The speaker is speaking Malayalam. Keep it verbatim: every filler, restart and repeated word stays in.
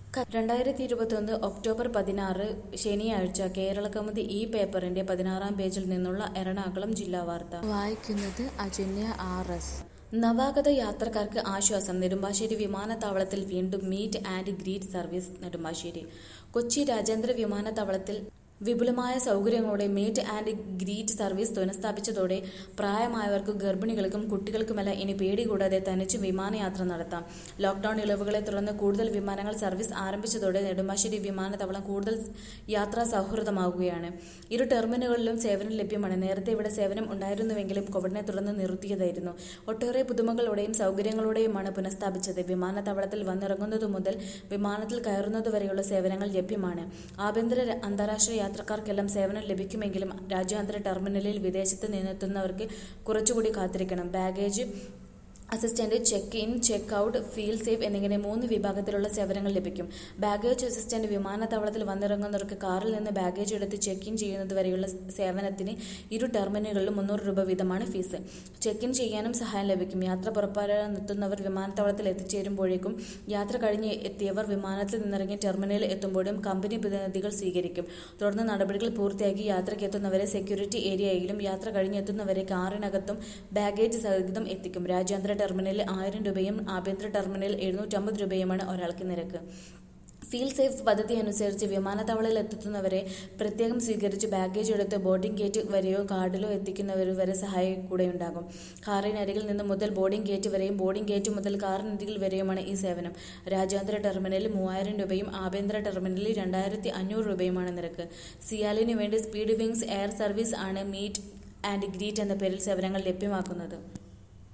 രണ്ടായിരത്തി ഇരുപത്തിയൊന്ന് ഒക്ടോബർ പതിനാറ് ശനിയാഴ്ച കേരളകൗമുദി ഈ പേപ്പറിന്റെ പതിനാറാം പേജിൽ നിന്നുള്ള എറണാകുളം ജില്ലാ വാർത്ത. വായിക്കുന്നത് അജന്യ ആർ എസ്. നവാഗത യാത്രക്കാർക്ക് ആശ്വാസം. നെടുമ്പാശ്ശേരി വിമാനത്താവളത്തിൽ വീണ്ടും meet and greet service. Nedumbassery Kochi രാജ്യാന്തര വിമാനത്താവളത്തിൽ വിപുലമായ സൗകര്യങ്ങളോടെ മീറ്റ് ആൻഡ് ഗ്രീറ്റ് സർവീസ് പുനഃസ്ഥാപിച്ചതോടെ പ്രായമായവർക്കും ഗർഭിണികൾക്കും കുട്ടികൾക്കുമെല്ലാം ഇനി പേടി കൂടാതെ തനിച്ച് വിമാനയാത്ര നടത്താം. ലോക്ഡൌൺ ഇളവുകളെ തുടർന്ന് കൂടുതൽ വിമാനങ്ങൾ സർവീസ് ആരംഭിച്ചതോടെ നെടുമ്പാശ്ശേരി വിമാനത്താവളം കൂടുതൽ യാത്രാ സൗഹൃദമാകുകയാണ്. ഇരു ടെർമിനലുകളിലും സേവനം ലഭ്യമാണ്. നേരത്തെ ഇവിടെ സേവനം ഉണ്ടായിരുന്നുവെങ്കിലും കോവിഡിനെ തുടർന്ന് നിർത്തിയതായിരുന്നു. ഒട്ടേറെ പുതുമകളോടെയും സൗകര്യങ്ങളോടെയുമാണ് പുനഃസ്ഥാപിച്ചത്. വിമാനത്താവളത്തിൽ വന്നിറങ്ങുന്നതു മുതൽ വിമാനത്തിൽ കയറുന്നതുവരെയുള്ള സേവനങ്ങൾ ലഭ്യമാണ്. ആഭ്യന്തര അന്താരാഷ്ട്ര യാത്രക്കാർക്കെല്ലാം സേവനം ലഭിക്കുമെങ്കിലും രാജ്യാന്തര ടെർമിനലിൽ വിദേശത്ത് നിന്നെത്തുന്നവർക്ക് കുറച്ചുകൂടി കാത്തിരിക്കണം. Baggage assistant, check in, check out, feel safe എന്നിങ്ങനെ മൂന്ന് വിഭാഗത്തിലുള്ള സേവനങ്ങൾ ലഭിക്കും. ബാഗേജ് അസിസ്റ്റന്റ് വിമാനത്താവളത്തിൽ വന്നിറങ്ങുന്നവർക്ക് കാറിൽ നിന്ന് ബാഗേജ് എടുത്ത് ചെക്ക് ഇൻ ചെയ്യുന്നതുവരെയുള്ള സേവനത്തിന് ഇരു ടെർമിനലുകളിലും മുന്നൂറ് രൂപ വീതമാണ് ഫീസ്. ചെക്ക് ഇൻ ചെയ്യാനും സഹായം ലഭിക്കും. യാത്ര പുറപ്പെടാനെത്തുന്നവർ വിമാനത്താവളത്തിൽ എത്തിച്ചേരുമ്പോഴേക്കും യാത്ര കഴിഞ്ഞ് എത്തിയവർ വിമാനത്തിൽ നിന്നിറങ്ങി ടെർമിനലിൽ എത്തുമ്പോഴും കമ്പനി പ്രതിനിധികൾ സ്വീകരിക്കും. തുടർന്ന് നടപടികൾ പൂർത്തിയാക്കി യാത്രയ്ക്ക് എത്തുന്നവരെ സെക്യൂരിറ്റി ഏരിയയിലും യാത്ര കഴിഞ്ഞെത്തുന്നവരെ കാറിനകത്തും ബാഗേജ് സഹിതം എത്തിക്കും. രാജ്യാന്തര ടെർമിനലിൽ ആയിരം രൂപയും ആഭ്യന്തര ടെർമിനലിൽ എഴുന്നൂറ്റമ്പത് രൂപയുമാണ് ഒരാൾക്ക് നിരക്ക്. ഫീൽ സേഫ് പദ്ധതി അനുസരിച്ച് വിമാനത്താവളത്തിൽ എത്തുന്നവരെ പ്രത്യേകം സ്വീകരിച്ച് ബാഗേജ് എടുത്ത് ബോർഡിംഗ് ഗേറ്റ് വരെയോ കാർഡിലോ എത്തിക്കുന്നവർ വരെ സഹായം കൂടെയുണ്ടാകും. കാറിനരികിൽ നിന്ന് മുതൽ ബോർഡിംഗ് ഗേറ്റ് വരെയും ബോർഡിംഗ് ഗേറ്റ് മുതൽ കാറിനരികിൽ വരെയുമാണ് ഈ സേവനം. രാജ്യാന്തര ടെർമിനലിൽ മൂവായിരം രൂപയും ആഭ്യന്തര ടെർമിനലിൽ രണ്ടായിരത്തി അഞ്ഞൂറ് രൂപയുമാണ് നിരക്ക്. സിയാലിനു വേണ്ടി സ്പീഡ് വിങ്സ് എയർ സർവീസ് ആണ് മീറ്റ് ആൻഡ് ഗ്രീറ്റ് എന്ന പേരിൽ സേവനങ്ങൾ ലഭ്യമാക്കുന്നത്.